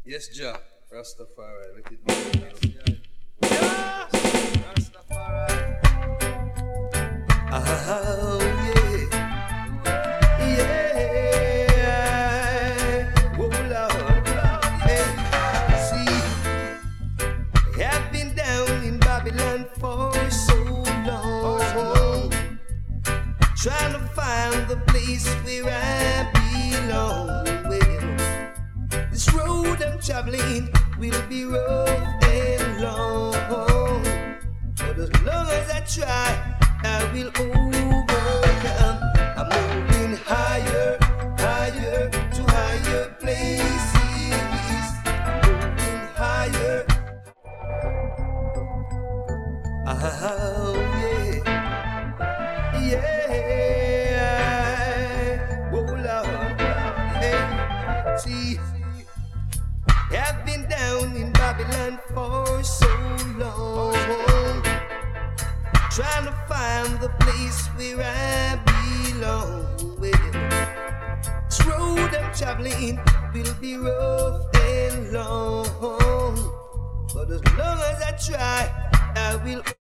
Yes, Jah. Rastafari. Let it be. Yeah. Rastafari. Oh, yeah. Yeah. Oh, Lord. Hey, see, I've been down in Babylon for so long, trying to find the place where I belong. Well, this road I'm traveling will be rough and long, but as long as I try, I will overcome. I'm moving higher, higher to higher places. I'm moving higher. Oh, yeah. Yeah. Oh, Lord. Hey, see, I've been down in Babylon for so long, trying to find the place where I belong. Well, this road I'm traveling will be rough and long, but as long as I try, I will